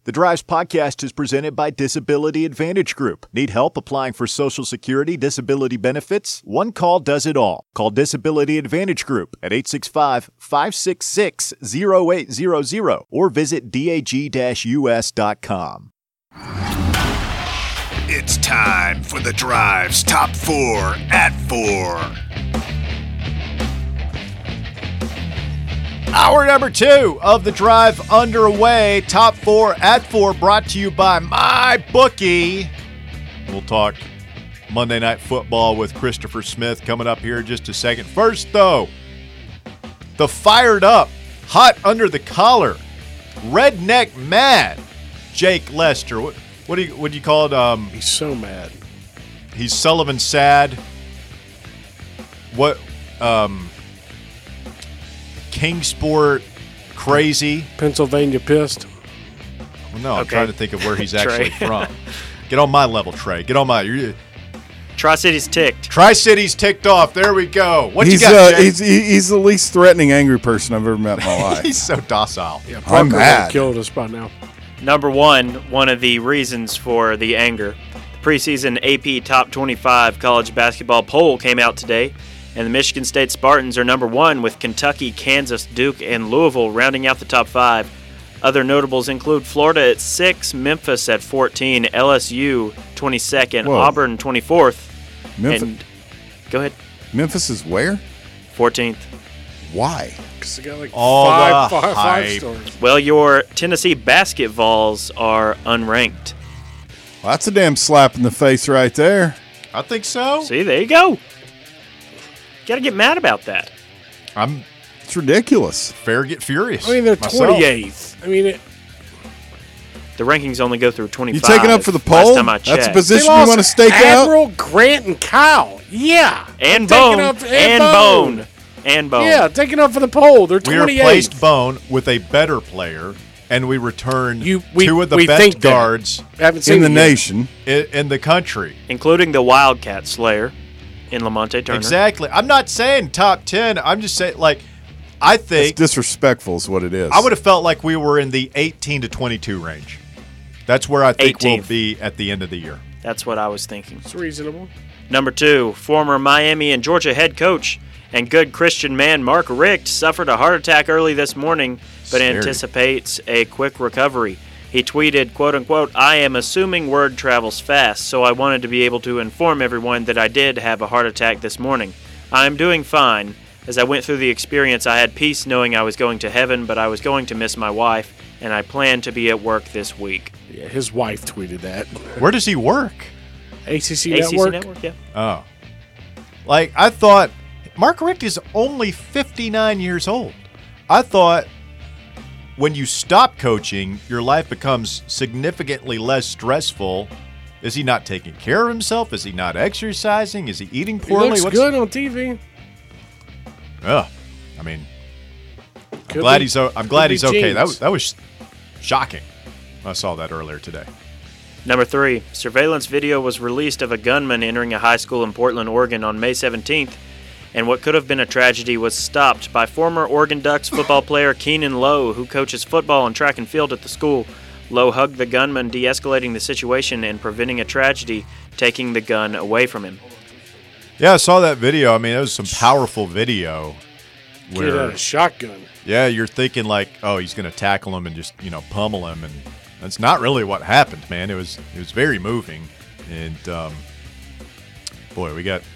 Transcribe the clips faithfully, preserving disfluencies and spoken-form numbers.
The Drives podcast is presented by Disability Advantage Group. Need help applying for Social Security disability benefits? One call does it all. Call Disability Advantage Group at eight six five, five six six, zero eight zero zero or visit dag dash u s dot com. It's time for The Drive's Top four at four. Hour number two of The Drive underway. Top four at four brought to you by MyBookie. We'll talk Monday Night Football with Christopher Smith coming up here in just a second. First, though, the fired up, hot under the collar, redneck mad Jake Lester. What, what do you what do you call it? Um, he's so mad. He's Sullivan sad. What? Um, Kingsport crazy. Pennsylvania pissed. Well, no, I'm okay. trying to think of where he's actually from. Get on my level, Trey. Get on my. You're, Tri-City's ticked. Tri-City's ticked off. There we go. What he's, you got, uh, Jake? he's, he's the least threatening angry person I've ever met in my life. He's so docile. Yeah, I'm Parker mad. killed us by now. Number one, one of the reasons for the anger. The preseason A P Top twenty-five college basketball poll came out today, and the Michigan State Spartans are number one with Kentucky, Kansas, Duke, and Louisville rounding out the top five. Other notables include Florida at six, Memphis at fourteen, L S U twenty-second, Whoa. Auburn twenty-fourth, Memphis, and go ahead, Memphis is where? fourteenth. Why? Because they got like All five, the five, five hype. stars. Well, your Tennessee basketballs are unranked. Well, that's a damn slap in the face right there. I think so. See, there you go. Got to get mad about that. I'm It's ridiculous. fair get furious. I mean, they're myself. twenty-eighth. I mean, it, The rankings only go through twenty-five. You taking up for the last poll? time I That's a checked. position they you lost want to stake out? Admiral, Grant, and Kyle. Yeah. And Taking Bone. up- And, and bone. Bone. And Bone. Yeah, taking up for the poll. They're We twenty-eighth. replaced Bone with a better player, and we returned You- we- two of the we best think that. guards Haven't seen In the it yet. nation. in, in the country. Including the Wildcat Slayer in Lamonte Turner. Exactly. I'm not saying top ten. I'm just saying, like, I It's think disrespectful is what it is. I would have felt like we were in the eighteen to twenty-two range. That's where I think we'll eighteenth. be at the end of the year. That's what I was thinking. It's reasonable. Number two, former Miami and Georgia head coach and good Christian man Mark Richt suffered a heart attack early this morning, but Scary. anticipates a quick recovery. He tweeted, quote unquote, "I am assuming word travels fast, so I wanted to be able to inform everyone that I did have a heart attack this morning. I am doing fine. As I went through the experience, I had peace knowing I was going to heaven, but I was going to miss my wife, and I plan to be at work this week." Yeah, his wife tweeted that. Where does he work? A C C A C C Network. Network, yeah. Oh. Like, I thought Mark Richt is only fifty-nine years old. I thought when you stop coaching, your life becomes significantly less stressful. Is he not taking care of himself? Is he not exercising? Is he eating He poorly? looks What's- good on T V. Ugh. I mean, I'm Could glad be- he's o- I'm could glad be he's okay. That genes. was, that was shocking. I saw that earlier today. Number three, surveillance video was released of a gunman entering a high school in Portland, Oregon on May seventeenth, and what could have been a tragedy was stopped by former Oregon Ducks football player Keenan Lowe, who coaches football and track and field at the school. Lowe hugged the gunman, de-escalating the situation and preventing a tragedy, taking the gun away from him. Yeah, I saw that video. I mean, it was some powerful video. Kid Where, had a shotgun. yeah, you're thinking like, oh, he's going to tackle him and just, you know, pummel him, and that's not really what happened, man. It was it was very moving, and um, boy, we got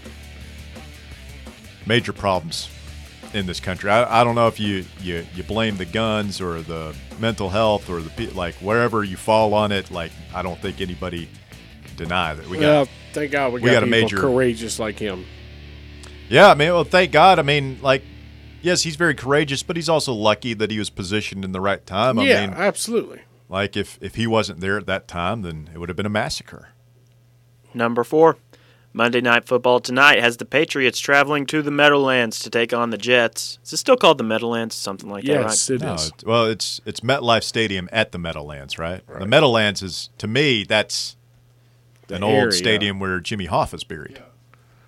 major problems in this country. I, I don't know if you, you you blame the guns or the mental health or the pe- like wherever you fall on it. Like, I don't think anybody deny that we got. Well, thank God we, we got, got a people major- courageous like him. Yeah, I mean, well, thank God. I mean, like, yes, he's very courageous, but he's also lucky that he was positioned in the right time. I yeah, mean, absolutely. like if, if he wasn't there at that time, then it would have been a massacre. Number four, Monday Night Football tonight has the Patriots traveling to the Meadowlands to take on the Jets. Is it still called the Meadowlands? Something like Yes, that, it No, is. it's, well, it's it's MetLife Stadium at the Meadowlands, right? The Meadowlands is, to me, that's The an old area. stadium where Jimmy Hoffa's buried.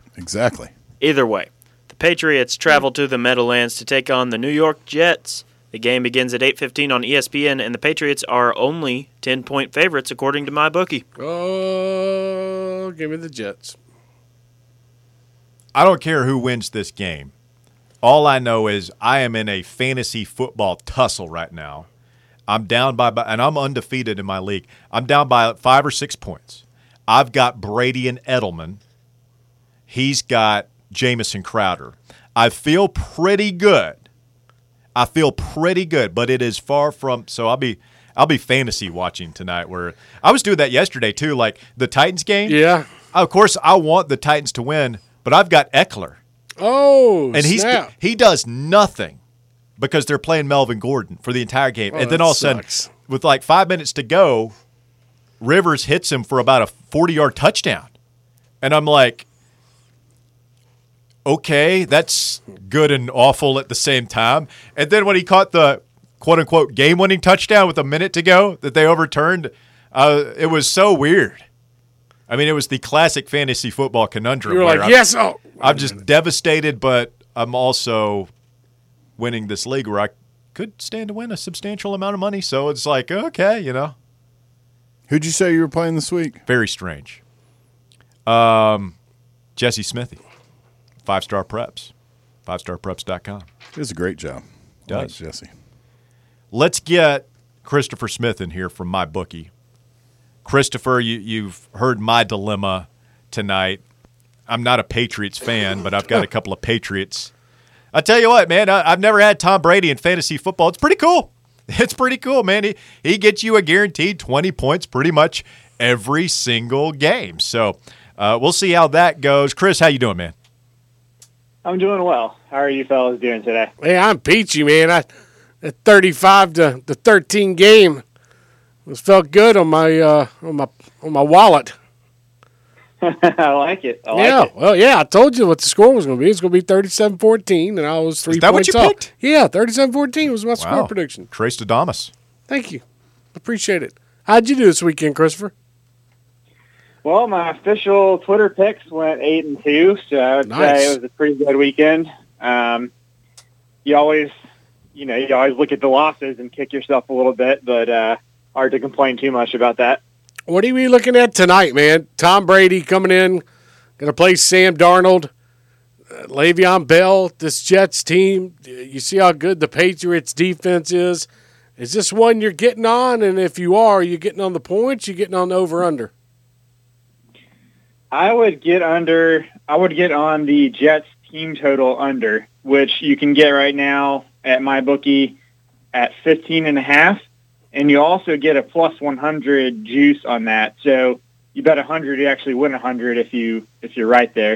Exactly. Either way, the Patriots travel to the Meadowlands to take on the New York Jets. The game begins at eight fifteen on E S P N, and the Patriots are only ten-point favorites according to MyBookie. Oh, give me the Jets. I don't care who wins this game. All I know is I am in a fantasy football tussle right now. I'm down by, and I'm undefeated in my league. I'm down by five or six points. I've got Brady and Edelman. He's got Jamison Crowder. I feel pretty good. I feel pretty good, but it is far from. So I'll be, I'll be fantasy watching tonight. Where I was doing that yesterday too, like the Titans game. Yeah. Of course, I want the Titans to win, but I've got Eckler. Oh, and he's snap. he does nothing because they're playing Melvin Gordon for the entire game. Oh, and then that all of a sudden, sucks. with like five minutes to go, Rivers hits him for about a forty-yard touchdown. And I'm like, okay, that's good and awful at the same time. And then when he caught the quote-unquote game-winning touchdown with a minute to go that they overturned, uh, it was so weird. I mean, it was the classic fantasy football conundrum. You were where like, I'm, yes, oh. I'm just devastated, but I'm also winning this league where I could stand to win a substantial amount of money. So it's like, okay, you know. Who'd you say you were playing this week? Very strange. Um, Jesse Smithy, Five Star Preps, five star preps dot com. He does a great job. Does. I like Jesse. Let's get Christopher Smith in here from MyBookie. Christopher, you, you've heard my dilemma tonight. I'm not a Patriots fan, but I've got a couple of Patriots. I tell you what, man, I, I've never had Tom Brady in fantasy football. It's pretty cool. It's pretty cool, man. He, he gets you a guaranteed twenty points pretty much every single game. So uh, we'll see how that goes. Chris, how you doing, man? I'm doing well. How are you fellas doing today? Hey, I'm peachy, man. I that thirty-five to the thirteen game was felt good on my uh, on my on my wallet. I like it. I like yeah, it. well, yeah. I told you what the score was going to be. It's going to be thirty-seven fourteen, and I was three Is that what points you off. picked? Yeah, thirty-seven fourteen was my score Wow. prediction. Trace Adamas. Thank you. Appreciate it. How'd you do this weekend, Christopher? Well, my official Twitter picks went eight and two, so I would Nice. say it was a pretty good weekend. Um, you always, you know, you always look at the losses and kick yourself a little bit, but uh, hard to complain too much about that. What are we looking at tonight, man? Tom Brady coming in, going to play Sam Darnold, uh, Le'Veon Bell, this Jets team. You see how good the Patriots defense is. Is this one you're getting on? And if you are, you getting on the points? You getting on the over-under? I would get under. I would get on the Jets team total under, which you can get right now at MyBookie at fifteen and a half, and you also get a plus one hundred juice on that. So you bet one hundred, you actually win one hundred if you if you're right there.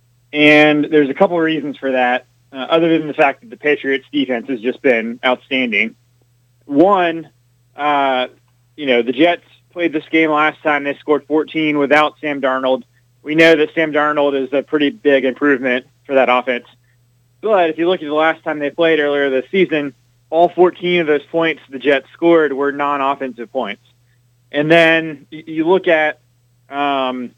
And there's a couple of reasons for that, uh, other than the fact that the Patriots defense has just been outstanding. One, uh, you know, the Jets played this game last time. They scored fourteen without Sam Darnold. We know that Sam Darnold is a pretty big improvement for that offense. But if you look at the last time they played earlier this season, all fourteen of those points the Jets scored were non-offensive points. And then you look at, um,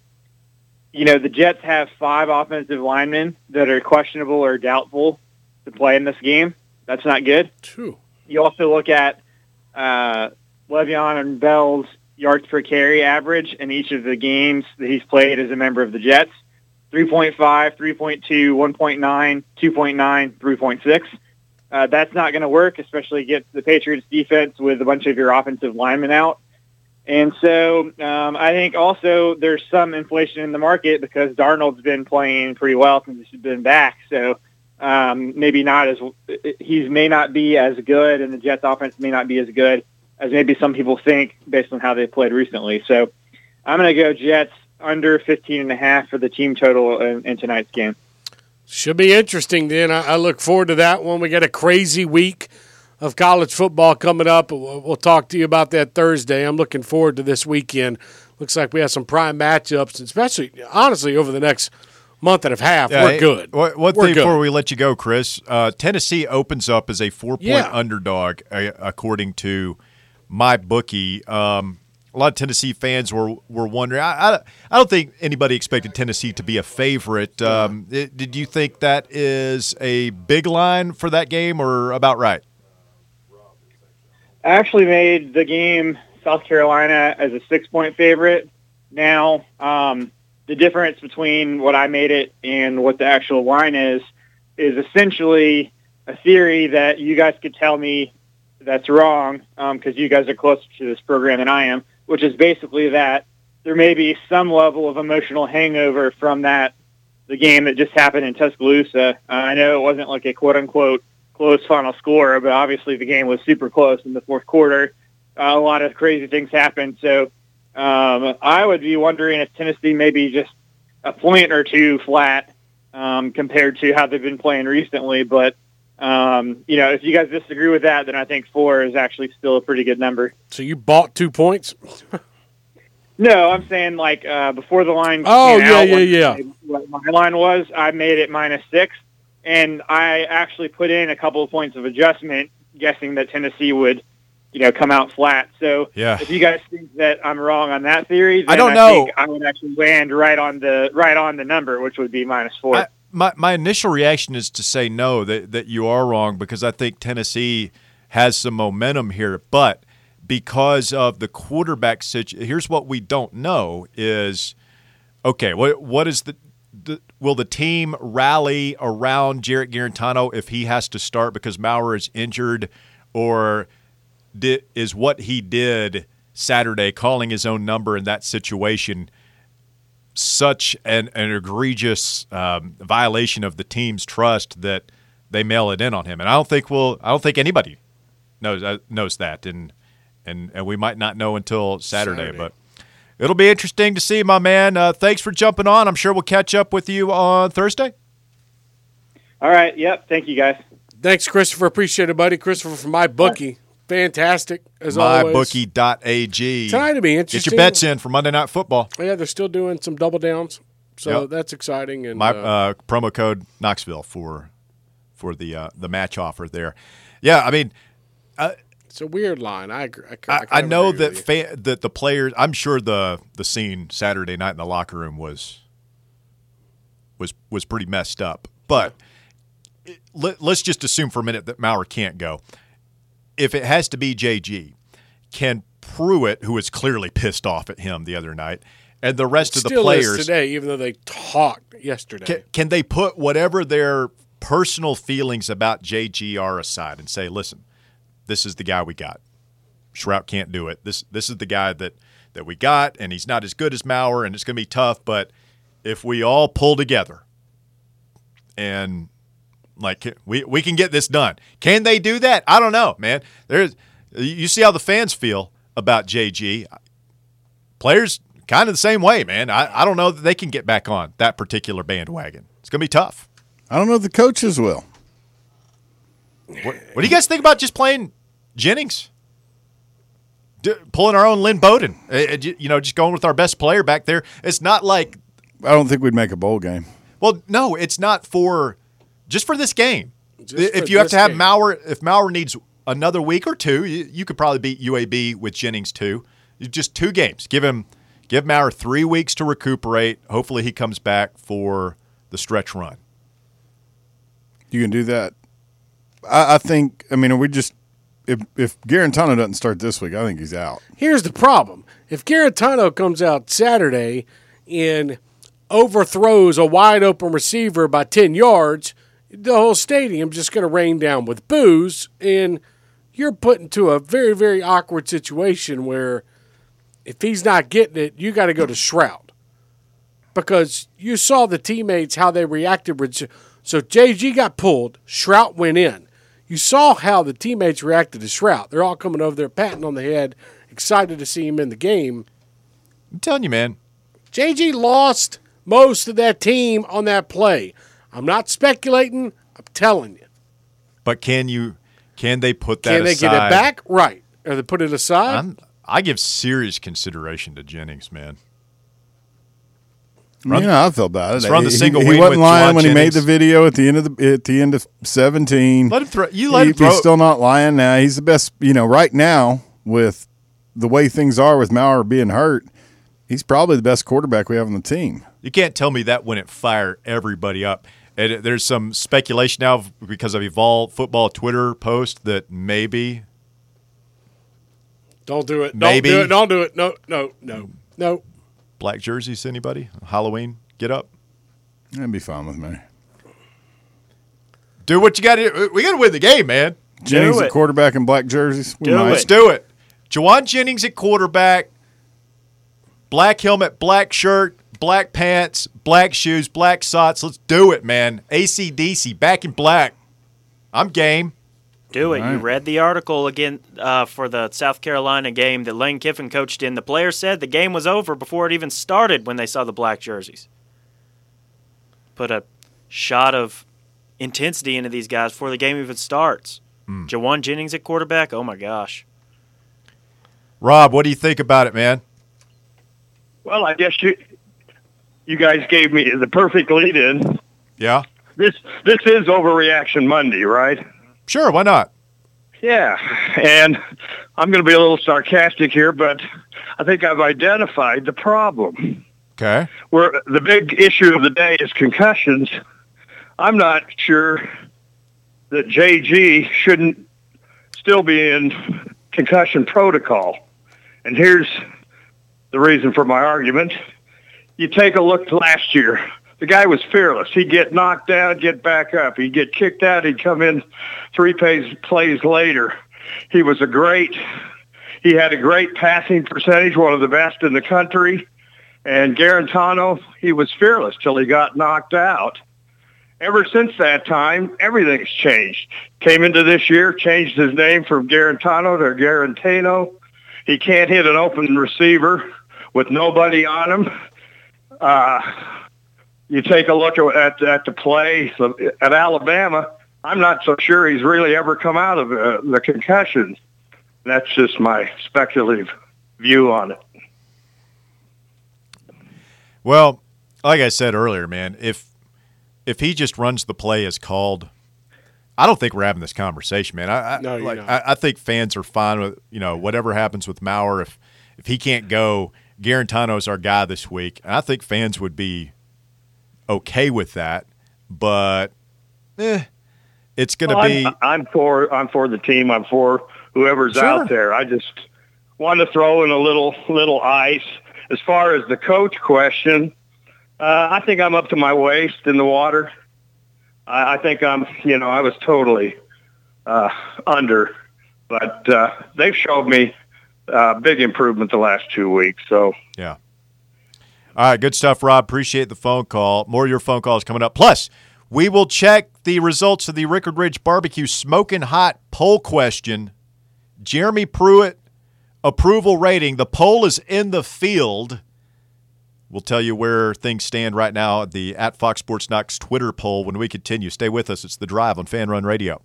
you know, the Jets have five offensive linemen that are questionable or doubtful to play in this game. That's not good. True. You also look at uh, Le'Veon and Bell's yards per carry average in each of the games that he's played as a member of the Jets. three point five, three point two, one point nine, two point nine, three point six. Uh, that's not going to work, especially against the Patriots defense with a bunch of your offensive linemen out. And so um, I think also there's some inflation in the market because Darnold's been playing pretty well since he's been back. So um, maybe not as he may not be as good, and the Jets offense may not be as good as maybe some people think based on how they played recently. So I'm going to go Jets under fifteen and a half for the team total in, in tonight's game. Should be interesting then. I, I look forward to that one. We got a crazy week of college football coming up. We'll, we'll talk to you about that Thursday. I'm looking forward to this weekend. Looks like we have some prime matchups, especially, honestly, over the next month and a half. Yeah, We're hey, good. One one We're thing good. before we let you go, Chris. Uh, Tennessee opens up as a four-point Yeah. underdog, uh, according to MyBookie. Um, a lot of Tennessee fans were were wondering. I, I, I don't think anybody expected Tennessee to be a favorite. Um, it, did you think that is a big line for that game or about right? I actually made the game South Carolina as a six-point favorite. Now, um, the difference between what I made it and what the actual line is is essentially a theory that you guys could tell me that's wrong because um, you guys are closer to this program than I am, which is basically that there may be some level of emotional hangover from that, the game that just happened in Tuscaloosa. Uh, I know it wasn't like a quote-unquote close final score, but obviously the game was super close in the fourth quarter. Uh, a lot of crazy things happened. So um, I would be wondering if Tennessee maybe just a point or two flat um, compared to how they've been playing recently. But, um, you know, if you guys disagree with that, then I think four is actually still a pretty good number. So you bought two points? No, I'm saying like uh, before the line oh, came yeah, out, yeah, yeah. what my line was, I made it minus six. And I actually put in a couple of points of adjustment, guessing that Tennessee would, you know, come out flat. So Yeah. if you guys think that I'm wrong on that theory, then I don't I know. think I would actually land right on the right on the number, which would be minus four. I, my my initial reaction is to say no, that that you are wrong, because I think Tennessee has some momentum here, but because of the quarterback situation, here's what we don't know is, okay, what what is the, the will the team rally around Jarrett Guarantano if he has to start because Maurer is injured, or did, is what he did Saturday, calling his own number in that situation, such an, an egregious um, violation of the team's trust that they mail it in on him? And I don't think we'll, I don't think anybody knows uh, knows that, and and and we might not know until Saturday, Saturday. But it'll be interesting to see, my man. Uh, thanks for jumping on. I'm sure we'll catch up with you on Thursday. All right. Yep. Thank you, guys. Thanks, Christopher. Appreciate it, buddy. Christopher from MyBookie. Fantastic, as always. my bookie dot a g. Tonight will be Get interesting. your bets in for Monday Night Football. Yeah, they're still doing some double downs, so Yep. that's exciting. And My uh, uh, promo code Knoxville for for the uh, the match offer there. Yeah, I mean, it's a weird line. I agree. I, I, I, I know agree that with you. fan, that the players. I'm sure the the scene Saturday night in the locker room was was was pretty messed up. But it, let, let's just assume for a minute that Maurer can't go. If it has to be J G, can Pruitt, who was clearly pissed off at him the other night, and the rest of the Still players is today, even though they talked yesterday. Can, can they put whatever their personal feelings about J G are aside and say, listen, this is the guy we got. Shrout can't do it. This this is the guy that, that we got, and he's not as good as Maurer, and it's going to be tough, but if we all pull together and, like, we, we can get this done. Can they do that? I don't know, man. There's You see how the fans feel about J G. Players kind of the same way, man. I, I don't know that they can get back on that particular bandwagon. It's going to be tough. I don't know if the coaches will. What, what do you guys think about just playing Jennings? D- pulling our own Lynn Bowden. Uh, uh, you know, just going with our best player back there. It's not like I don't think we'd make a bowl game. – well, no, it's not for – just for this game. Just If for you have this to have game. Maurer – if Maurer needs another week or two, you, you could probably beat U A B with Jennings too. Just two games. Give him – give Maurer three weeks to recuperate. Hopefully he comes back for the stretch run. You can do that. I, I think. I mean, are we just if if Guarantano doesn't start this week, I think he's out. Here's the problem. If Guarantano comes out Saturday and overthrows a wide-open receiver by ten yards, the whole stadium's just going to rain down with boos, and you're put into a very, very awkward situation where if he's not getting it, you got to go to Shrout. Because you saw the teammates, how they reacted. With, so J G got pulled. Shrout went in. You saw how the teammates reacted to Shrout. They're all coming over there, patting on the head, excited to see him in the game. I'm telling you, man. J G lost most of that team on that play. I'm not speculating. I'm telling you. But can you? Can they put that Can they aside? get it back? Right. Or they put it aside? I'm, I give serious consideration to Jennings, man. Run, you know how I feel about it. Let's run the He- single he, wing he wasn't with lying Juwan when he made Jennings. the video at the end of the at the end of seventeen. Let him throw. You let He- him throw. He's still not lying now. He's the best. You know, right now with the way things are with Maurer being hurt, he's probably the best quarterback we have on the team. You can't tell me that wouldn't fire everybody up. And there's some speculation now because of Evolve Football Twitter post that maybe Don't do it. Maybe. Don't do it. Don't do it. No, no, no, no. Black jerseys, anybody? Halloween, get up. That'd be fine with me. Do what you got to do. We got to win the game, man. Jennings Do at it. quarterback and black jerseys. We Do might. it. Let's do it. Jawan Jennings at quarterback, black helmet, black shirt, black pants, black shoes, black socks. Let's do it, man. A C D C, back in black. I'm game. Do it. All You right. read the article again uh, for the South Carolina game that Lane Kiffin coached in. The players said the game was over before it even started when they saw the black jerseys. Put a shot of intensity into these guys before the game even starts. Mm. Jawan Jennings at quarterback, oh my gosh. Rob, what do you think about it, man? Well, I guess you you guys gave me the perfect lead-in. Yeah? This this is Overreaction Monday, right? Sure, why not? Yeah, and I'm going to be a little sarcastic here, but I think I've identified the problem. Okay. Where the big issue of the day is concussions. I'm not sure that J G shouldn't still be in concussion protocol. And here's the reason for my argument. You take a look last year. The guy was fearless. He'd get knocked down, get back up. He'd get kicked out. He'd come in three plays, plays later. He was a great, he had a great passing percentage, one of the best in the country. And Garantano, he was fearless till he got knocked out. Ever since that time, everything's changed. Came into this year, changed his name from Garantano to Garantano. He can't hit an open receiver with nobody on him. Uh, you take a look at, at the play at Alabama, I'm not so sure he's really ever come out of uh, the concussion. That's just my speculative view on it. Well, like I said earlier, man, if if he just runs the play as called, I don't think we're having this conversation, man. I I, No, you're like, not. I, I think fans are fine with, you know, whatever happens with Maurer. If if he can't go, Garantano's our guy this week. And I think fans would be okay with that. But eh, it's going to Well, be. I'm, I'm for I'm for the team. I'm for whoever's Sure. out there. I just want to throw in a little little ice. As far as the coach question, uh, I think I'm up to my waist in the water. I, I think I'm, you know, I was totally uh, under, but uh, they've showed me uh, big improvement the last two weeks. So Yeah. All right, good stuff, Rob. Appreciate the phone call. More of your phone calls coming up. Plus, we will check the results of the Rickard Ridge Barbecue Smoking Hot poll question. Jeremy Pruitt approval rating. The poll is in the field. We'll tell you where things stand right now at the at Fox Sports Knox Twitter poll when we continue. Stay with us. It's The Drive on Fan Run Radio.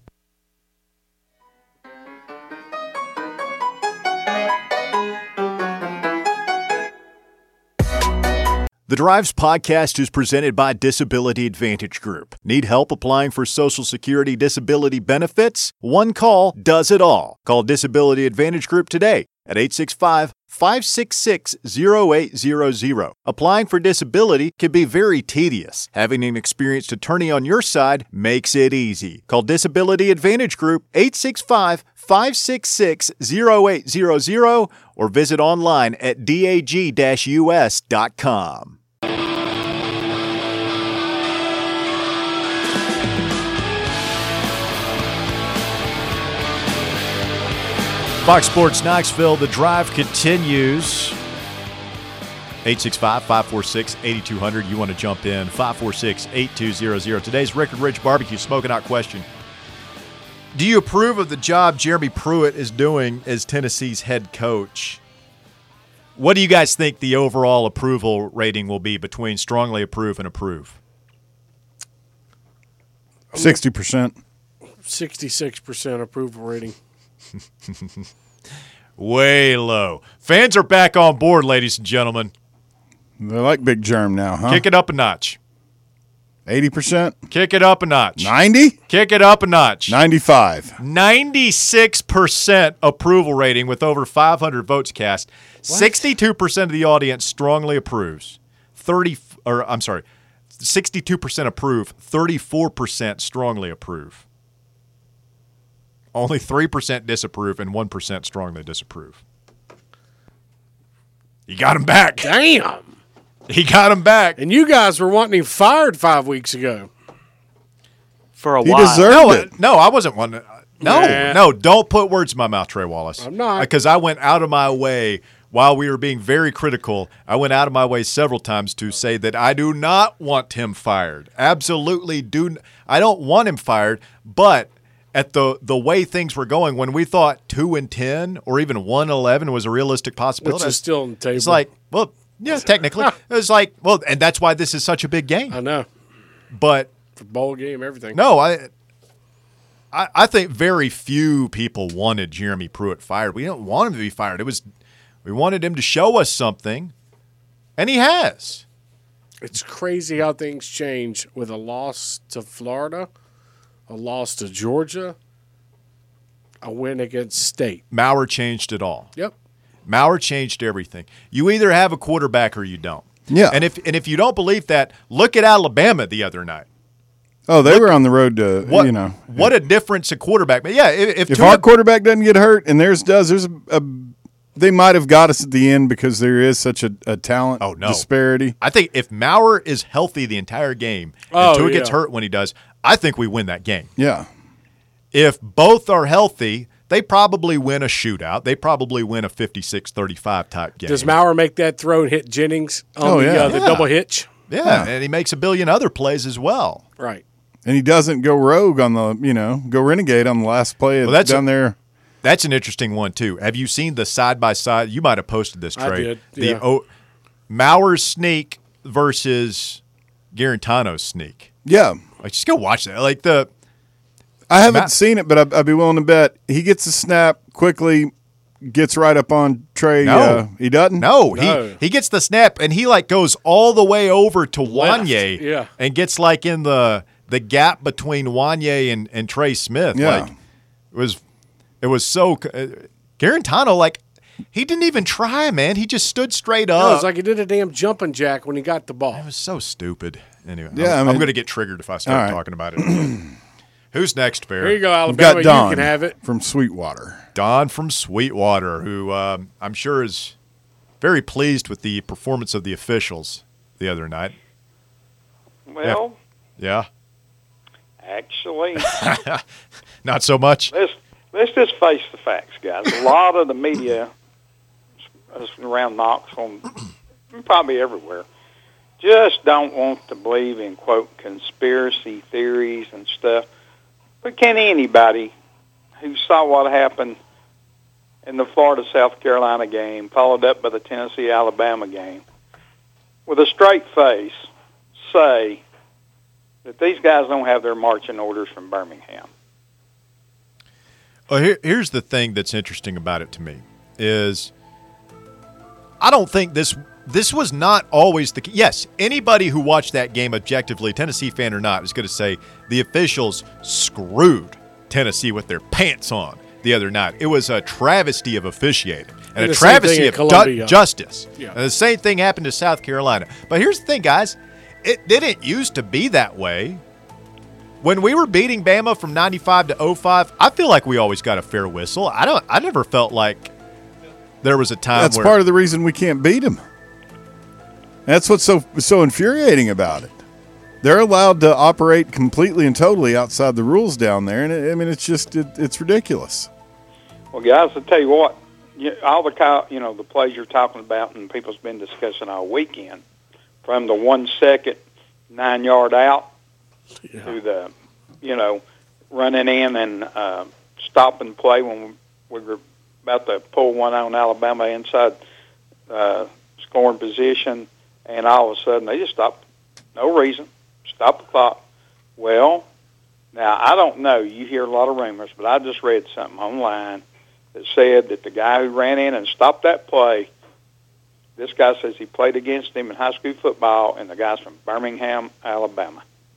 The Drives podcast is presented by Disability Advantage Group. Need help applying for Social Security disability benefits? One call does it all. Call Disability Advantage Group today at eight six five, five six six, zero eight zero zero. Applying for disability can be very tedious. Having an experienced attorney on your side makes it easy. Call Disability Advantage Group eight six five, five six six, zero eight zero zero or visit online at dag dash u s dot com. Fox Sports Knoxville, The Drive continues. eight six five, five four six, eight two zero zero. You want to jump in, five four six, eight two zero zero. Today's Rickard Ridge Barbecue Smoking Hot question. Do you approve of the job Jeremy Pruitt is doing as Tennessee's head coach? What do you guys think the overall approval rating will be between strongly approve and approve? sixty percent. sixty-six percent approval rating. Way low. Fans are back on board, ladies and gentlemen. They like Big Germ now, huh? Kick it up a notch. eighty percent? Kick it up a notch. ninety? Kick it up a notch. ninety-five. ninety-six percent approval rating with over five hundred votes cast. sixty-two percent of the audience strongly approves. thirty or I'm sorry, sixty-two percent approve, thirty-four percent strongly approve. Only three percent disapprove and one percent strongly disapprove. He got him back. Damn. He got him back. And you guys were wanting him fired five weeks ago. For a He while. deserved No, it. no, I wasn't one. No, Nah. no, don't put words in my mouth, Trey Wallace. I'm not. Because I went out of my way while we were being very critical. I went out of my way several times to say that I do not want him fired. Absolutely do. n- I don't want him fired, but at the the way things were going, when we thought two and ten or even one and eleven was a realistic possibility, Which is still on the table. it's like, well, yeah, technically, it's like, well, and that's why this is such a big game. I know. But For bowl game, everything. no, I, I, I think very few people wanted Jeremy Pruitt fired. We didn't want him to be fired. It was, we wanted him to show us something, and he has. It's crazy how things change with a loss to Florida, a loss to Georgia, a win against State. Maurer changed it all. Yep. Maurer changed everything. You either have a quarterback or you don't. Yeah. And if and if you don't believe that, look at Alabama the other night. Oh, they were on the road to, What you know. what a difference a quarterback. But yeah, if if, If Tua- our quarterback doesn't get hurt and theirs does, there's a, a they might have got us at the end because there is such a, a talent Oh, no. disparity. I think if Maurer is healthy the entire game and Oh, Tua yeah. gets hurt when he does, I think we win that game. Yeah. If both are healthy, they probably win a shootout. They probably win a fifty-six thirty-five type game. Does Maurer make that throw and hit Jennings on Oh, the, yeah. uh, the Yeah. double hitch? yeah, Yeah. and he makes a billion other plays as well. Right. And he doesn't go rogue on the, you know, go renegade on the last play Well, that's down a- there. That's an interesting one too. Have you seen the side by side? You might have posted this, I Trey. did, The yeah. o- Maurer's sneak versus Garantano's sneak. Yeah. Like, just go watch that. Like the I haven't Matt- seen it, but I'd, I'd be willing to bet he gets a snap quickly, gets right up on Trey. No. Uh, he doesn't? no, No. he he gets the snap and he like goes all the way over to Left, Wanye, yeah. and gets like in the the gap between Wanye and, and Trey Smith. Yeah. Like it was it was so uh, Garantano, like he didn't even try, man. He just stood straight up. No, it's like he did a damn jumping jack when he got the ball. It was so stupid. Anyway, Yeah, I'm, I mean- I'm going to get triggered if I start All right. talking about it. Who's next, Bear? Here you go, We've Alabama. got Don You can have it. from Sweetwater. Don from Sweetwater, who um, I'm sure is very pleased with the performance of the officials the other night. Well, Yeah, actually, not so much. let's let's just face the facts, guys. A lot of the media s- around Knoxville, probably everywhere, just don't want to believe in quote conspiracy theories and stuff. But can anybody who saw what happened in the Florida South Carolina game, followed up by the Tennessee Alabama game, with a straight face, say that these guys don't have their marching orders from Birmingham? Well, here, here's the thing that's interesting about it to me is I don't think this this was not always the yes. Anybody who watched that game objectively, Tennessee fan or not, is going to say the officials screwed Tennessee with their pants on the other night. It was a travesty of officiating and, And a the same travesty thing of in du- Columbia. justice. Yeah. And the same thing happened to South Carolina. But here's the thing, guys. It didn't used to be that way. When we were beating Bama from ninety-five to oh five, I feel like we always got a fair whistle. I don't. I never felt like there was a time That's where part of the reason we can't beat him. That's what's so so infuriating about it. They're allowed to operate completely and totally outside the rules down there, and it, I mean, it's just it, it's ridiculous. Well, guys, I'll tell you what, you, all the co- you know the plays you're talking about, and people's been discussing all weekend, from the one second nine yard out Yeah. to the, you know, running in and uh, stopping play when we were about to pull one on Alabama inside uh, scoring position, and all of a sudden they just stopped, no reason, stop the clock. Well, now I don't know. You hear a lot of rumors, but I just read something online that said that the guy who ran in and stopped that play, this guy says he played against him in high school football, and the guy's from Birmingham, Alabama.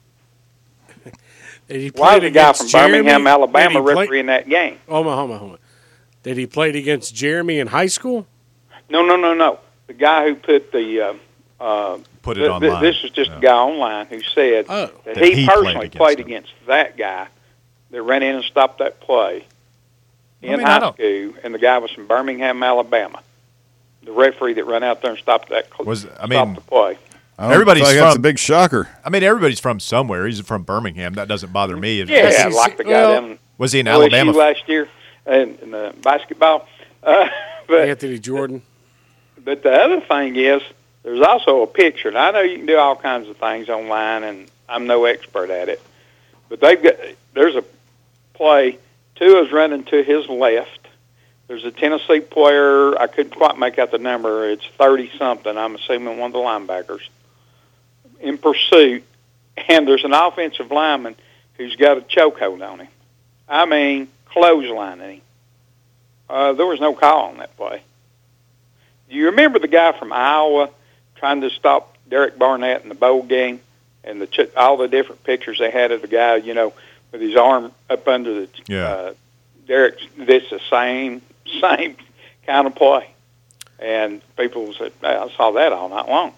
Did he Why play is the guy against from Jeremy? Birmingham, Did Alabama, he play- refereeing that game? Hold on, hold on, hold on. Did he play against Jeremy in high school? No, no, no, no. The guy who put the uh, uh, put it th- th- online. this is just Yeah. a guy online who said Oh. that, That he, he personally played played against against, that guy that ran in and stopped that play in I mean, I high don't- school, and the guy was from Birmingham, Alabama. the referee that ran out there and stopped that. Was I stopped mean the play. I don't Everybody's feel like that's a from- big shocker. I mean, everybody's from somewhere. He's from Birmingham. That doesn't bother me. If- Yeah, S E C like the guy well, down Was he in L S U Alabama? last year in, in the basketball. Uh, but Anthony Jordan. but the other thing is, there's also a picture. And I know you can do all kinds of things online, and I'm no expert at it. But they've got there's a play. Tua's running to his left. There's a Tennessee player. I couldn't quite make out the number. It's thirty something. I'm assuming one of the linebackers in pursuit, and there's an offensive lineman who's got a chokehold on him. I mean, clotheslining him. Uh, there was no call on that play. Do you remember the guy from Iowa trying to stop Derek Barnett in the bowl game, and the ch- all the different pictures they had of the guy, you know, with his arm up under the Yeah. uh, Derek? This the same same kind of play, and people said, "I saw that all night long."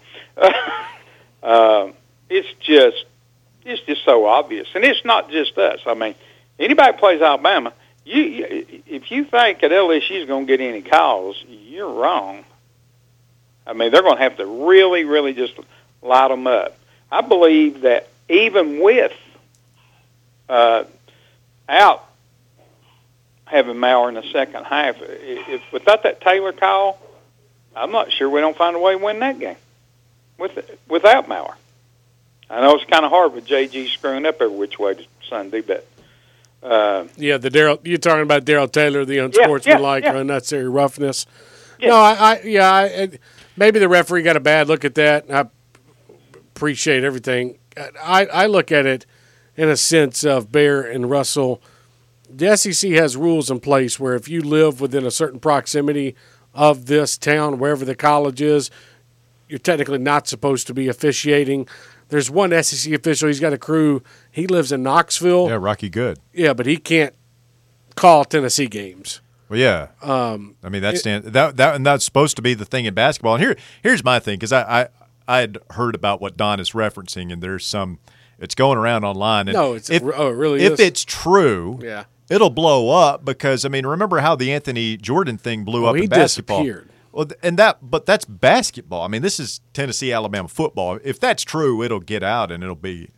um, it's just it's just so obvious, and it's not just us. I mean, anybody plays Alabama. You, you if you think that L S U is going to get any calls, you're wrong. I mean, they're going to have to really, really just light them up. I believe that even with uh, out having Maurer in the second half, if without that Taylor call, I'm not sure we don't find a way to win that game with without Maurer. I know it's kind of hard with J G screwing up every which way to Sunday, but uh, Yeah, the Daryl. You're talking about Daryl Taylor, the unsportsmanlike yeah, yeah. or unnecessary roughness. Yeah. No, I, I yeah, I, it, maybe the referee got a bad look at that. I appreciate everything. I, I look at it in a sense of Bear and Russell. The S E C has rules in place where if you live within a certain proximity of this town, wherever the college is, you're technically not supposed to be officiating. There's one S E C official. He's got a crew. He lives in Knoxville. Yeah, Rocky Good. Yeah, but he can't call Tennessee games. Well, yeah. Um, I mean, that's stand, that that and that's supposed to be the thing in basketball. And here, here's my thing, because I, I I had heard about what Don is referencing, and there's some. It's going around online. And No, it's if, oh, it really if is. it's true, Yeah. it'll blow up because I mean, remember how the Anthony Jordan thing blew Oh, up he in basketball? disappeared. Well, th- and that, but that's basketball. I mean, this is Tennessee Alabama football. If that's true, it'll get out and it'll be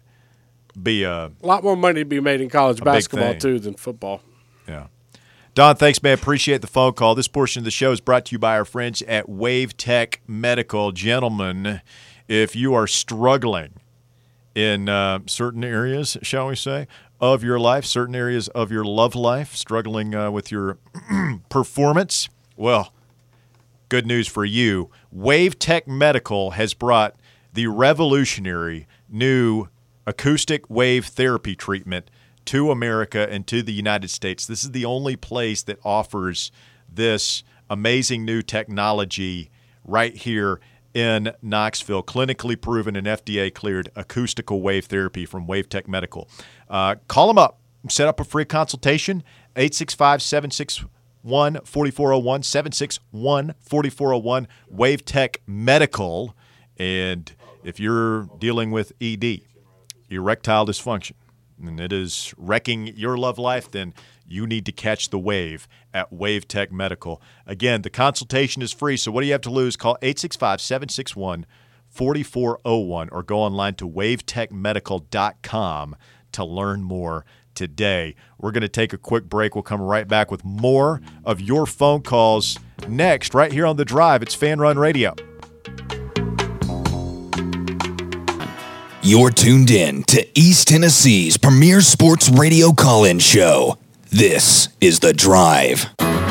be uh, A lot more money to be made in college big basketball thing. too than football. Yeah. Don, thanks, man. Appreciate the phone call. This portion of the show is brought to you by our friends at Wave Tech Medical. Gentlemen, if you are struggling in uh, certain areas, shall we say, of your life, certain areas of your love life, struggling uh, with your performance, well, good news for you. Wave Tech Medical has brought the revolutionary new acoustic wave therapy treatment to America and to the United States. This is the only place that offers this amazing new technology right here in Knoxville, clinically proven and F D A-cleared acoustical wave therapy from Wave Tech Medical. Uh, call them up. Set up a free consultation, eight six five, seven six one, four four zero one, seven six one, four four zero one, Wave Tech Medical. And if you're dealing with E D, erectile dysfunction, and it is wrecking your love life, then you need to catch the wave at Wave Tech Medical. Again, the consultation is free, so what do you have to lose? Call eight six five, seven six one, four four zero one or go online to wave tech medical dot com to learn more today. We're going to take a quick break. We'll come right back with more of your phone calls next, right here on The Drive. It's Fan Run Radio. You're tuned in to East Tennessee's premier sports radio call-in show. This is The Drive.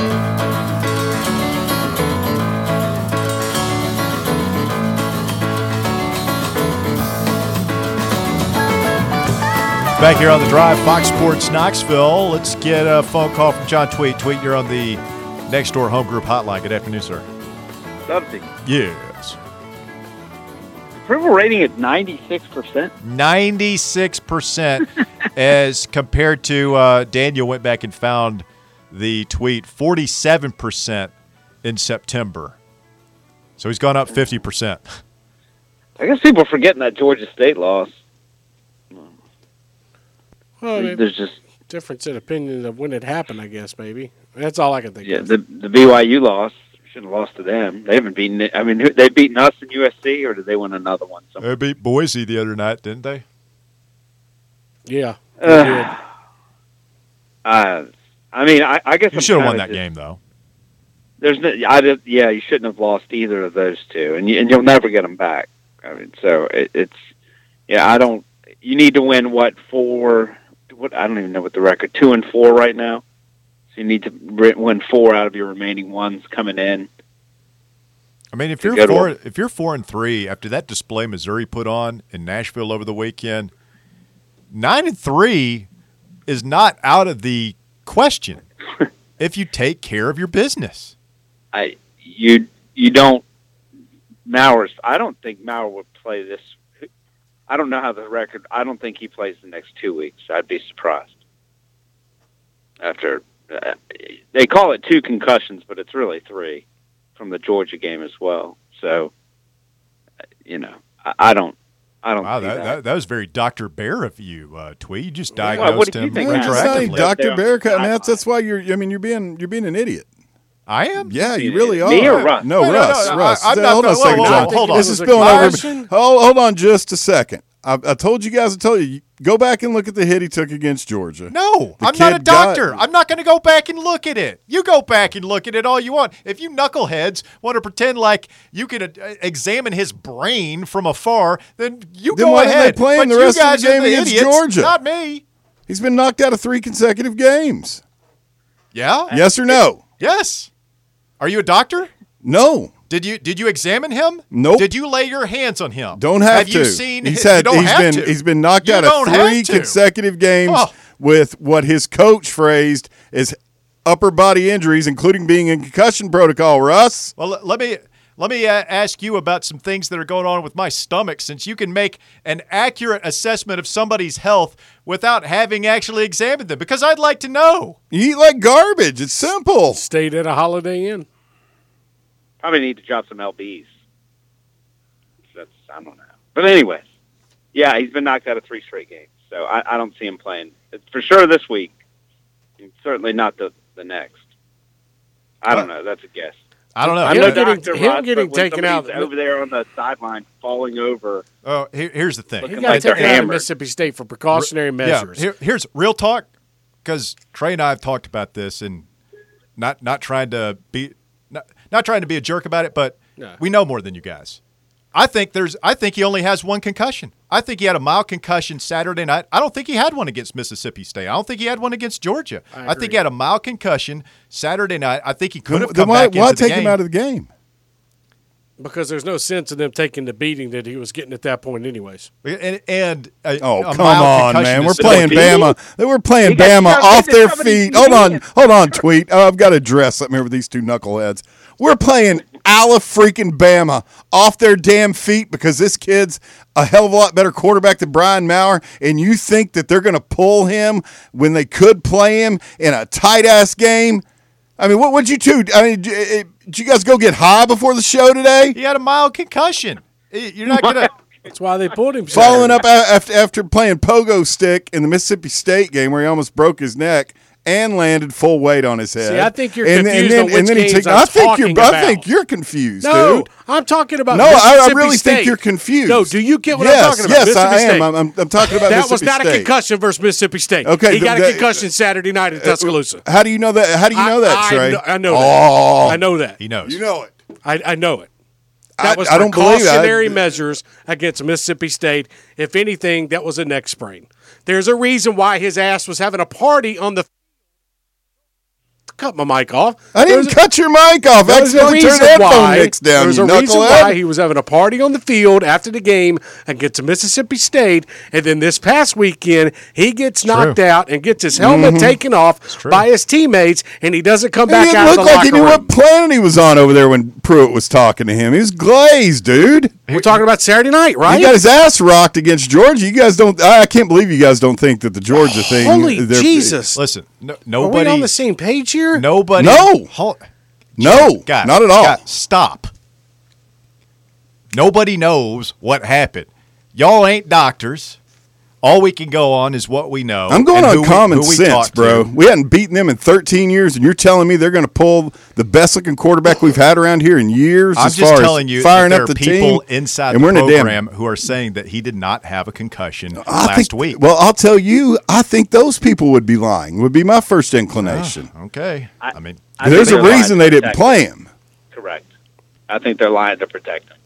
Back here on The Drive, Fox Sports Knoxville. Let's get a phone call from John Tweet. Tweet, you're on the Next Door Home Group hotline. Good afternoon, sir. Something. Yes. Approval rating is ninety-six percent. ninety-six percent as compared to uh, Daniel went back and found the tweet, forty-seven percent in September. So he's gone up fifty percent. I guess people are forgetting that Georgia State loss. Well, I mean, There's just difference in opinion of when it happened, I guess, maybe. That's all I can think yeah, of. the the B Y U loss Shouldn't have lost to them. They haven't beaten. I mean, who- they beaten us in U S C, or did they win another one? They beat Boise the other night, didn't they? Yeah. they Uh, did. Uh, I mean, I, I guess You I'm should have won kinda that just- game, though. There's no, I did, yeah, you shouldn't have lost either of those two, and you, and you'll never get them back. I mean, so it, it's, yeah, I don't. You need to win what four? What I don't even know what the record two and four right now. So you need to re- win four out of your remaining ones coming in. I mean, if To you're go to four, a- if you're four and three after that display Missouri put on in Nashville over the weekend, nine and three is not out of the question if you take care of your business. I you you don't Mauer's. I don't think Mauer would play this. I don't know how the record. I don't think he plays the next two weeks. I'd be surprised. After uh, they call it two concussions, but it's really three from the Georgia game as well. So, uh, you know, I, I don't. I don't. Wow, see that, that. that, that was very Doctor Bear of you, uh, Twee. You just Well, diagnosed what did you him think, Well, Matt? it's not retroactively. Doctor Bearcat, I- and that's that's why you're. I mean, you're being you're being an idiot. I am? Yeah, you really are. Me or Russ? No, Wait, no, Russ. no, Russ. I- I'm not- hold on a whoa, second, whoa, John. whoa, hold on. This is It was a spilling over. concussion? Hold, hold on just a second. I, I told you guys. I told you. Go back and look at the hit he took against Georgia. No, The I'm not a kid got- doctor. I'm not going to go back and look at it. You go back and look at it all you want. If you knuckleheads want to pretend like you can uh, examine his brain from afar, then you Then go why didn't they ahead. play him But the you rest of the guys are game against idiots, Georgia? Not me. He's been knocked out of three consecutive games. Yeah? Yes or no? Yes. Are you a doctor? No. Did you did you examine him? Nope. Did you lay your hands on him? Don't have, have to. you seen he's his, had you don't he's have been to. he's been knocked You out don't of have three to. consecutive games Oh. with what his coach phrased as upper body injuries, including being in concussion protocol. Russ, Well, let- let me let me uh, ask you about some things that are going on with my stomach, since you can make an accurate assessment of somebody's health without having actually examined them, because I'd like to know. you eat like garbage. It's simple. Stayed at a Holiday Inn. Probably need to drop some L Bs. That's I don't know. But anyways, yeah, he's been knocked out of three straight games, so I, I don't see him playing for sure this week. And certainly not the the next. I don't know. That's a guess. I don't know. I'm Him no getting- doctor, him Russ, getting but when taken out- somebody's over there on the sideline, falling over. Oh, here, here's the thing. He Looking got like they're taken out of hammered. Mississippi State for precautionary measures. Yeah, here, here's real talk, because Trey and I have talked about this, and not not trying to be not, not trying to be a jerk about it, but No. we know more than you guys. I think there's. I think he only has one concussion. I think he had a mild concussion Saturday night. I don't think he had one against Mississippi State. I don't think he had one against Georgia. I I, agree. think he had a mild concussion Saturday night. I think he could Then, have then come why, back why into the take game. him out of the game? Because there's no sense in them taking the beating that he was getting at that point anyways. and and a, Oh, a come mild on, concussion man. is We're still- playing Bama. They were playing He got Bama shoved off into their somebody's feet. Hold on. hand. Hold on, Tweet. Oh, I've got to address something here with these two knuckleheads. We're playing Ala freaking Bama off their damn feet because this kid's a hell of a lot better quarterback than Brian Maurer, and you think that they're going to pull him when they could play him in a tight-ass game? I mean, what would you two? I mean, did did you guys go get high before the show today? He had a mild concussion. You're not gonna. That's why they pulled him. Following up a- after after playing pogo stick in the Mississippi State game where he almost broke his neck and landed full weight on his head. See, I think you're and, confused and on then, and which then he games took- I'm I think talking you're. I about. think you're confused, No, dude. I'm talking about No, I, I Mississippi really State. think you're confused. No, do you get what yes, I'm talking about? Yes, Mississippi I State. am. I'm, I'm, I'm talking about that Mississippi was not State. a concussion versus Mississippi State. Okay, he the- got a the- concussion Saturday night in Tuscaloosa. How do you know that? How do you know that, I, Trey? I know, I know oh, that. I know that. He knows. You know it. I, I know it. I- That was I don't believe it. I- precautionary measures against Mississippi State. If anything, that was a neck sprain. There's a reason why his ass was having a party on the. Cut my mic off. I didn't There's a- cut your mic off. I There's a accidentally turned reason the headphone why. mix down. There's you a reason knucklehead. why he was having a party on the field after the game against Mississippi State, and then this past weekend he gets knocked out and gets his helmet taken off by his teammates, and he doesn't come Mm-hmm. He back didn't out of look the like he locker knew room. what planet he was on over there when Pruitt was talking to him. He was glazed, dude. We're talking about Saturday night, right? He got his ass rocked against Georgia. You guys don't. I I can't believe you guys don't think that the Georgia thing. Holy they're- Jesus! Listen, no, Are we nobody. on the same page here? Nobody. No. Hold, No, guys, not at all. guys, stop. Nobody knows what happened. Y'all ain't doctors. All we can go on is what we know. I'm going and on who common we, who we sense, talk bro. to. We hadn't beaten them in thirteen years, and you're telling me they're going to pull the best-looking quarterback we've had around here in years I'm as just far telling as you firing that there up are the people team. inside and the we're in a damn- program who are saying that he did not have a concussion I last think, week. Well, I'll tell you, I think those people would be lying, would be my first inclination. Oh, okay. I, I mean, I There's think a they're reason lying they to didn't protect play him. him. Correct. I think they're lying to protect him.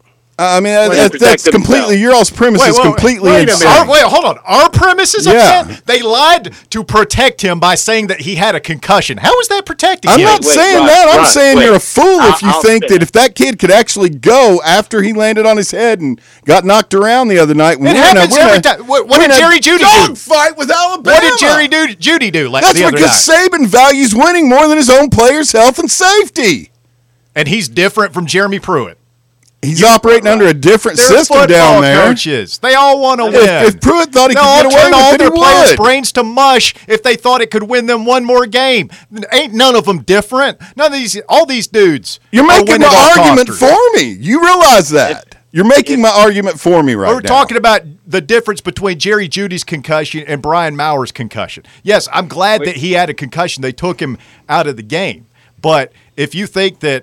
I mean, Well, that, they that's protect completely, themselves. your all's premise is completely wait a insane. minute. Our- wait, hold on. Our premise is Yeah. upset? They lied to protect him by saying that he had a concussion. How is that protecting I'm him? not wait, saying Russ, that. I'm Russ, saying wait. you're a fool if I'll- you I'll think say that that. if that kid could actually go after he landed on his head and got knocked around the other night. It happens every time. What, what did Jerry Judy do? Fight with Alabama. What did Jerry do, Judy do la- That's the other because night? Saban values winning more than his own players' health and safety. And he's different from Jeremy Pruitt. He's operating under a different They're system football down there. coaches. They all want to win. If, if Pruitt thought he They'll all could get turn away all with it, their he players' would. brains to mush if they thought it could win them one more game. Ain't none of them different. None of these, all these dudes. You're are making winning the all argument Costers. for me. You realize that. You're making my argument for me right We're now. talking about the difference between Jerry Judy's concussion and Brian Maurer's concussion. Yes, I'm glad that he had a concussion. They took him out of the game. But if you think that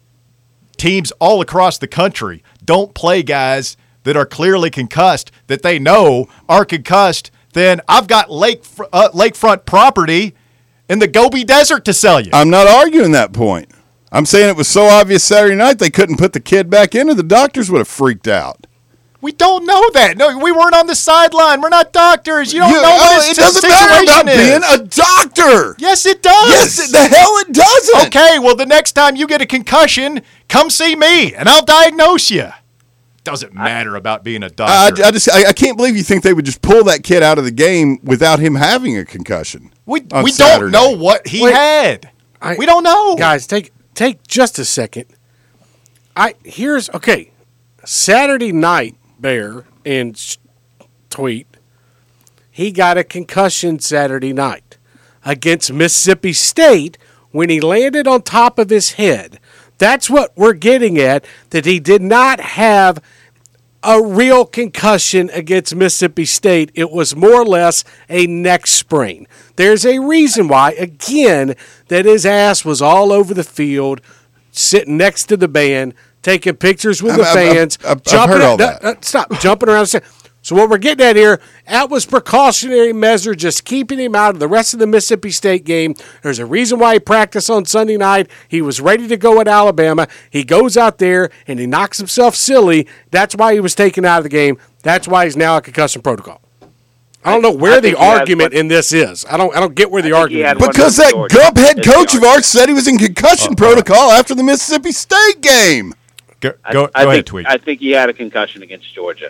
teams all across the country don't play guys that are clearly concussed, that they know are concussed, then I've got lake uh, lakefront property in the Gobi Desert to sell you. I'm not arguing that point. I'm saying it was so obvious Saturday night they couldn't put the kid back in, or the doctors would have freaked out. We don't know that. No, we weren't on the sideline. We're not doctors. You don't You- know what oh, his it doesn't situation matter about is. being a doctor. Yes, it does. Yes, it- the hell it doesn't. Okay, well, the next time you get a concussion, come see me, and I'll diagnose you. Doesn't matter about being a I, doctor. I just I, I can't believe you think they would just pull that kid out of the game without him having a concussion. we on we Saturday. don't know what he Wait. had. I- we don't know. Guys, take take just a second. I here's okay. Saturday night, Bear and s- tweet. He got a concussion Saturday night against Mississippi State when he landed on top of his head. That's what we're getting at. That he did not have a real concussion against Mississippi State. It was more or less a neck sprain. There's a reason why, again, that his ass was all over the field, sitting next to the band, taking pictures with the I've- I've- fans, I've- I've jumping heard all up- that. uh, uh, stop jumping around. So what we're getting at here, that was precautionary measure, just keeping him out of the rest of the Mississippi State game. There's a reason why he practiced on Sunday night. He was ready to go at Alabama. He goes out there and he knocks himself silly. That's why he was taken out of the game. That's why he's now a concussion protocol. I don't know where I the think he has argument what- in this is. I don't. I don't get where the I think he argument had is. one Because with that Georgia. Gump head That's the coach of argument. ours said he was in concussion protocol after the Mississippi State game. Go, I, go, I go ahead, think, tweet. I think he had a concussion against Georgia.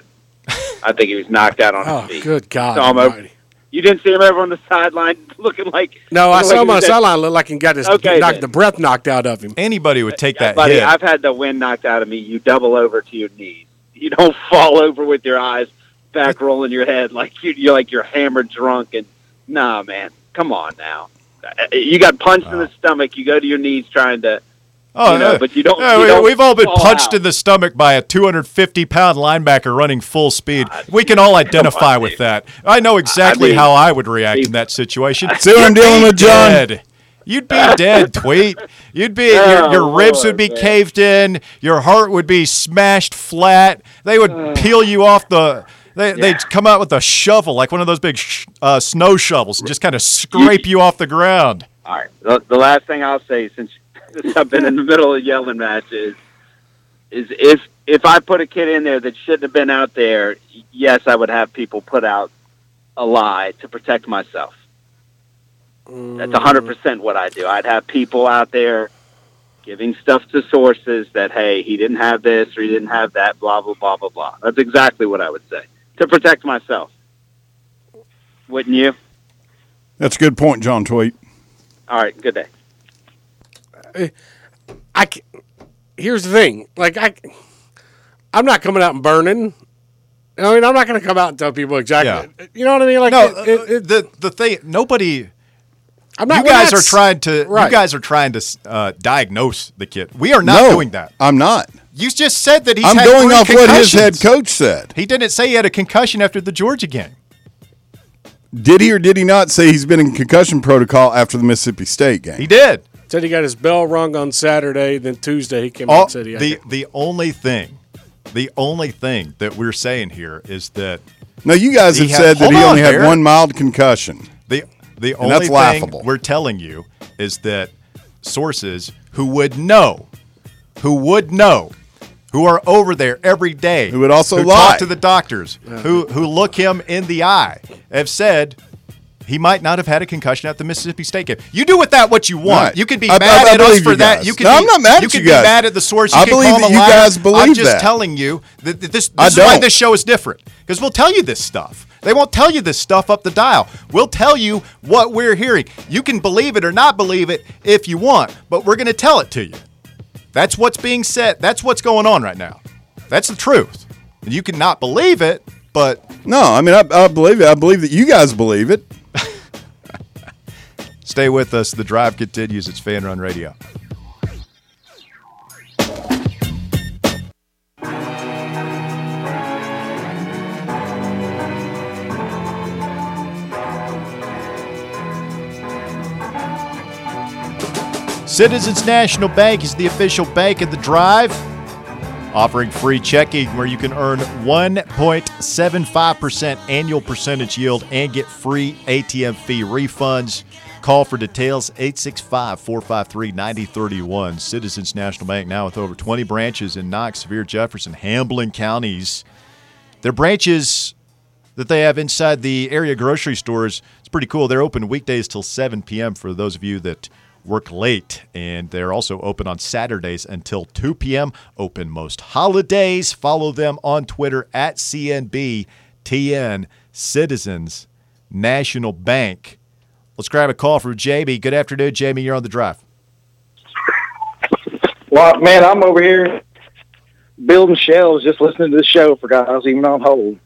I think he was knocked out on Oh, his feet. good God Saw him over- almighty. You didn't see him over on the sideline looking like. No, I looking saw like him on he the was at- sideline look like he got his Okay, knocked then. the breath knocked out of him. Anybody would take Yeah, that buddy, hit. I've had the wind knocked out of me. You double over to your knees. You don't fall over with your eyes back rolling your head like you, you're like you're hammered drunk. And nah, man, come on now. You got punched in the stomach. You go to your knees trying to. Oh, you know, no. but you don't. Yeah, you we, don't we've all been fall punched out. in the stomach by a two hundred fifty pound linebacker running full speed. We can all identify on, with dude. that. I know exactly I mean, how I would react in that situation. See what I'm You'd dealing be with, John? dead. You'd be dead, Tweet. You'd be Oh, your, your ribs Lord, would be man. caved in. Your heart would be smashed flat. They would peel you off the. They, They'd come out with a shovel, like one of those big sh- uh, snow shovels, and just kind of scrape you off the ground. All right. The, the last thing I'll say, since, since I've been in the middle of yelling matches, is if if I put a kid in there that shouldn't have been out there, yes, I would have people put out a lie to protect myself. That's one hundred percent what I do. I'd have people out there giving stuff to sources that, hey, he didn't have this or he didn't have that, blah, blah, blah, blah, blah. That's exactly what I would say to protect myself. Wouldn't you? That's a good point, John Tweet. All right. Good day. I c- here's the thing. Like I, I'm not coming out and burning. I mean, I'm not going to come out and tell people exactly. You know what I mean? Like No, it, it, it, the the thing nobody. I'm not. You we're guys not are s- trying to. right. You guys are trying to uh, diagnose the kid. We are not no, doing that. I'm not. You just said that he's. I'm had going three off what his head concussions. coach said. He didn't say he had a concussion after the Georgia game. Did he or did he not say he's been in concussion protocol after the Mississippi State game? He did. Said he got his bell rung on Saturday, then Tuesday he came All, out and said he had the, it. the only thing, the only thing that we're saying here is that No, you guys have He said had- that he hold only on, had Barrett. one mild concussion. the the And only that's thing laughable. we're telling you is that sources who would know, who would know, who are over there every day, Who would also who lie. talk to the doctors, who who look him in the eye, have said he might not have had a concussion at the Mississippi State game. You do with that what you want. Right. You can be I- mad I- I at us believe for you that. guys. You can No, be, I'm not mad you at can you guys. be mad at the source. You I can believe call that them a you liar. guys believe I'm just that. telling you that that this, I this is why don't. this show is different, because we'll tell you this stuff. They won't tell you this stuff up the dial. We'll tell you what we're hearing. You can believe it or not believe it if you want, but we're going to tell it to you. That's what's being said. That's what's going on right now. That's the truth. You can not believe it, but No, I mean, I, I believe it. I believe that you guys believe it. stay with us. The drive continues. It's Fan Run Radio. Citizens National Bank is the official bank of the drive, offering free checking where you can earn one point seven five percent annual percentage yield and get free A T M fee refunds. Call for details, eight six five, four five three, nine zero three one. Citizens National Bank now with over twenty branches in Knox, Sevier, Jefferson, Hamblin counties. Their branches that they have inside the area grocery stores, it's pretty cool. They're open weekdays till seven p.m. for those of you that work late, and they're also open on Saturdays until two p.m. Open most holidays. Follow them on Twitter at C N B T N, Citizens National Bank. Let's grab a call from Jamie. Good afternoon, Jamie. You're on the drive. Well, man, I'm over here building shelves, just listening to the show. Forgot I was even on hold.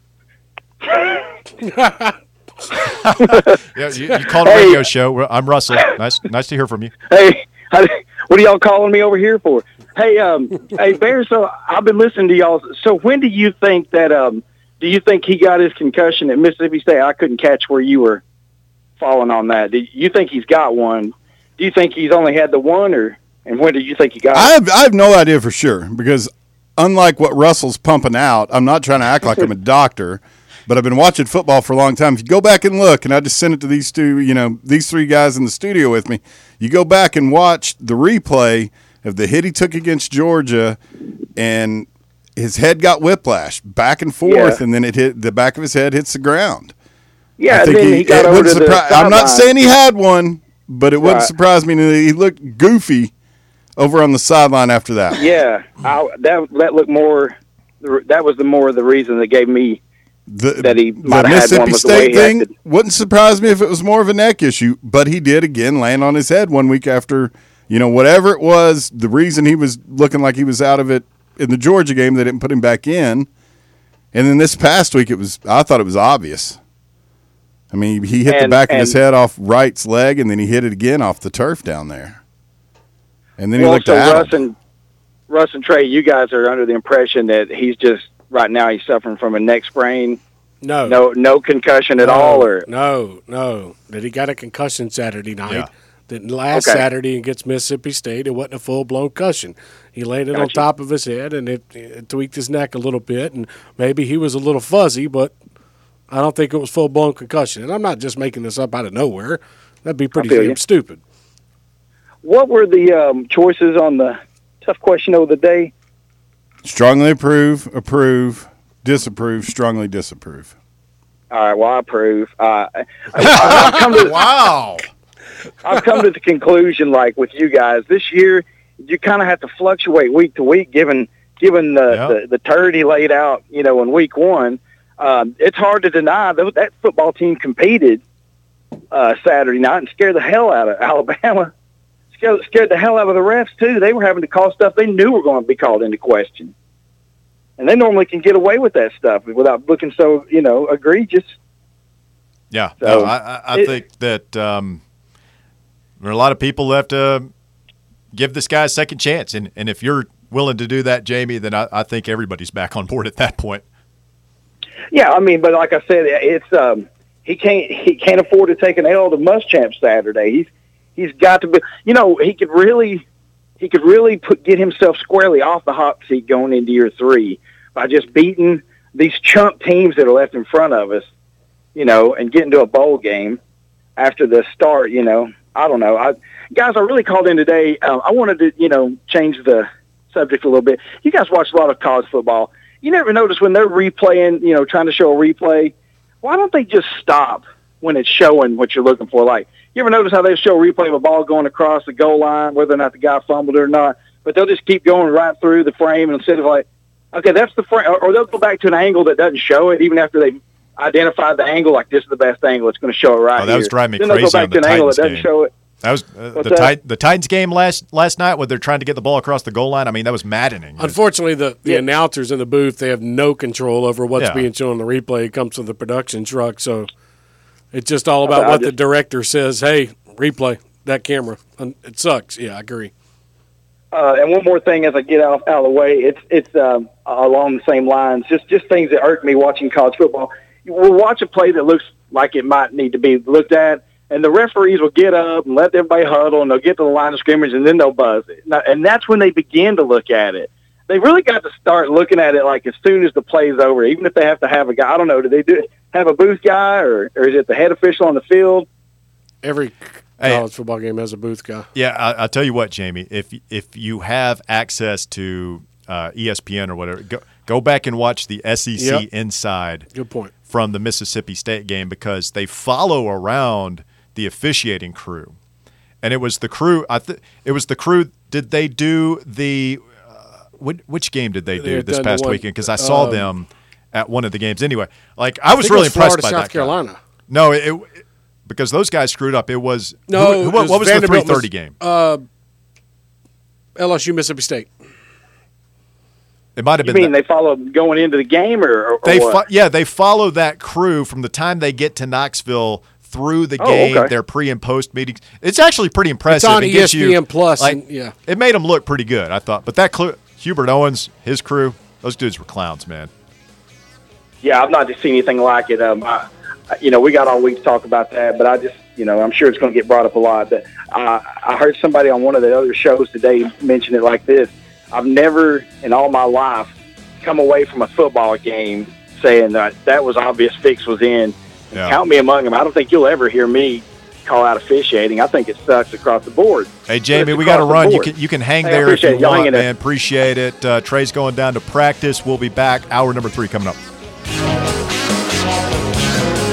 Yeah, you, you called a Hey. radio show. I'm Russell. Nice, nice to hear from you. Hey, how- what are y'all calling me over here for? Hey, um, hey, Bear. So I've been listening to y'all. So when do you think that? Um, do you think he got his concussion at Mississippi State? I couldn't catch where you were falling on that. Do you think he's got one? Do you think he's only had the one, or and when do you think he got I it? have, I have no idea for sure because unlike what Russell's pumping out, I'm not trying to act like I'm a doctor, but I've been watching football for a long time. If you go back and look, and I just sent it to these two, you know, these three guys in the studio with me, you go back and watch the replay of the hit he took against Georgia, and his head got whiplash back and forth, Yeah. and then it hit the back of his head hits the ground. Yeah, I and think then he, got it over wouldn't to the surpri- I'm not sideline. saying he had one, but it wouldn't Right. surprise me that he looked goofy over on the sideline after that. Yeah, I, that that looked more. That was the more the reason that gave me The, that he the might have had one Mississippi with the way State he thing acted. wouldn't surprise me if it was more of a neck issue, but he did again land on his head one week after, you know, whatever it was, the reason he was looking like he was out of it in the Georgia game, they didn't put him back in. And then this past week, it was I thought it was obvious. I mean, he hit the And- back of his and- head off Wright's leg, and then he hit it again off the turf down there. And then he Well, looked so at Russ and Russ and Trey, you guys are under the impression that he's just right now he's suffering from a neck sprain, No. no no concussion at no, all, or No, no. That he got a concussion Saturday night. Yeah. Then last Okay. Saturday against Mississippi State, it wasn't a full-blown concussion. He landed on Gotcha. top of his head, and it, it tweaked his neck a little bit, and maybe he was a little fuzzy, but I don't think it was full-blown concussion. And I'm not just making this up out of nowhere. That'd be pretty feel damn you. stupid. what were the um, choices on the tough question of the day? strongly approve, approve, disapprove, strongly disapprove. All right, well, I approve. Uh, I, I've, come to, Wow. I've come to the conclusion, like with you guys, this year you kind of have to fluctuate week to week, given given the, Yeah. the, the turd he laid out, you know, in week one. Um, it's hard to deny that that football team competed uh, Saturday night and scared the hell out of Alabama. Scared, scared the hell out of the refs, too. They were having to call stuff they knew were going to be called into question. And they normally can get away with that stuff without looking so, you know, egregious. Yeah, So, no, I, I, I it- think that um, there are a lot of people that have to give this guy a second chance. And, and if you're willing to do that, Jamie, then I, I think everybody's back on board at that point. Yeah, I mean, but like I said, it's um, he can't he can't afford to take an L to Muschamp Saturday. He's he's got to be. You know, he could really he could really put get himself squarely off the hot seat going into year three by just beating these chump teams that are left in front of us. You know, and getting to a bowl game after the start. You know, I don't know. I guys, I really called in today. Um, I wanted to you know change the subject a little bit. You guys watch a lot of college football. You never notice when they're replaying, you know, trying to show a replay, why don't they just stop when it's showing what you're looking for? Like, you ever notice how they show a replay of a ball going across the goal line, whether or not the guy fumbled it or not, but they'll just keep going right through the frame instead of like, okay, that's the frame, or they'll go back to an angle that doesn't show it, even after they've identified the angle, like this is the best angle, it's going to show it right Oh, that here. was driving me then crazy they'll go back on to the an angle that Titans doesn't game. show it. That was uh, What's the that? Tit- the Titans game last last night where they're trying to get the ball across the goal line. I mean, that was maddening. Unfortunately, the, the Yeah. announcers in the booth, they have no control over what's Yeah. being shown on the replay. It comes to the production truck, so it's just all about I what just- the director says. Hey, replay that camera. And it sucks. Yeah, I agree. Uh, and one more thing as I get out, out of the way, it's it's um, along the same lines, just just things that irk me watching college football. We'll watch a play that looks like it might need to be looked at, and the referees will get up and let everybody huddle, and they'll get to the line of scrimmage, and then they'll buzz it. Now, and that's when they begin to look at it. They really got to start looking at it like as soon as the play is over, even if they have to have a guy. I don't know, do they do have a booth guy, or, or is it the head official on the field? Every Hey. college football game has a booth guy. Yeah, I, I'll tell you what, Jamie. If if you have access to uh, E S P N or whatever, go go back and watch the S E C Yep. Inside Good point. from the Mississippi State game because they follow around the officiating crew, and it was the crew. I th- it was the crew. Did they do the uh, which, which game did they They do had this done the past one- weekend? Because I saw um, them at one of the games. Anyway, like I was think it really was impressed Florida, by South that. Carolina. Guy. No, it, it because those guys screwed up. It was No, who- who- it what, what was the three Vanderbilt, thirty Miss- game? Uh, L S U, Mississippi State. It might have You been. mean that- they follow going into the game, or, or They what? fo- yeah, they follow that crew from the time they get to Knoxville through the Oh, game, okay. their pre and post meetings. It's actually pretty impressive. It's on It E gives S P N you, Plus, like, and- yeah. it made them look pretty good, I thought. But that clu- Hubert Owens, his crew, those dudes were clowns, man. Yeah, I've not just seen anything like it. Um, I, you know, we got all week to talk about that, but I just, you know, I'm sure it's going to get brought up a lot. But uh, I heard somebody on one of the other shows today mention it like this. I've never in all my life come away from a football game saying that that was obvious fix was in. Yeah. Count me among them. I don't think you'll ever hear me call out officiating. I think it sucks across the board. Hey, Jamie, It's we got to across the run. You board. can you can hang Hey, I there if appreciate you it. Y'all want, hang in there. man. Appreciate it. Uh, Trey's going down to practice. We'll be back. Hour number three coming up.